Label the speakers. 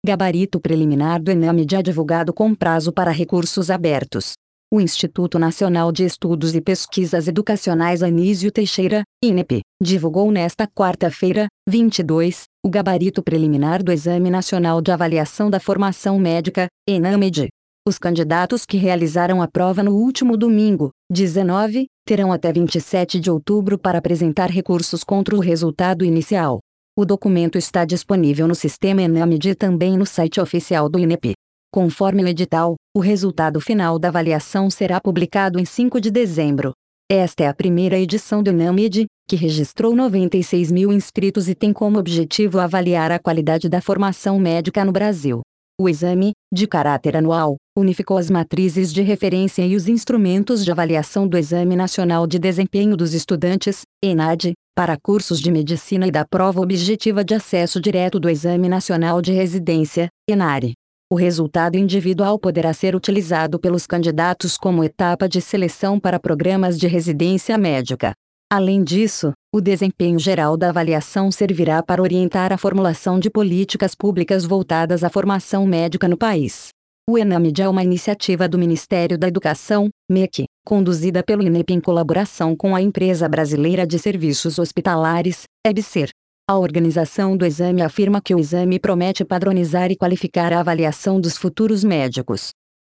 Speaker 1: Gabarito preliminar do ENAMED é divulgado com prazo para recursos abertos. O Instituto Nacional de Estudos e Pesquisas Educacionais Anísio Teixeira, INEP, divulgou nesta quarta-feira, 22, o gabarito preliminar do Exame Nacional de Avaliação da Formação Médica, ENAMED. Os candidatos que realizaram a prova no último domingo, 19, terão até 27 de outubro para apresentar recursos contra o resultado inicial. O documento está disponível no sistema ENAMED e também no site oficial do INEP. Conforme o edital, o resultado final da avaliação será publicado em 5 de dezembro. Esta é a primeira edição do ENAMED, que registrou 96 mil inscritos e tem como objetivo avaliar a qualidade da formação médica no Brasil. O exame, de caráter anual, unificou as matrizes de referência e os instrumentos de avaliação do Exame Nacional de Desempenho dos Estudantes, ENAD, para cursos de medicina e da prova objetiva de acesso direto do Exame Nacional de Residência, ENARE. O resultado individual poderá ser utilizado pelos candidatos como etapa de seleção para programas de residência médica. Além disso, o desempenho geral da avaliação servirá para orientar a formulação de políticas públicas voltadas à formação médica no país. O ENAMED é uma iniciativa do Ministério da Educação, MEC, conduzida pelo INEP em colaboração com a Empresa Brasileira de Serviços Hospitalares, EBSER. A organização do exame afirma que o exame promete padronizar e qualificar a avaliação dos futuros médicos.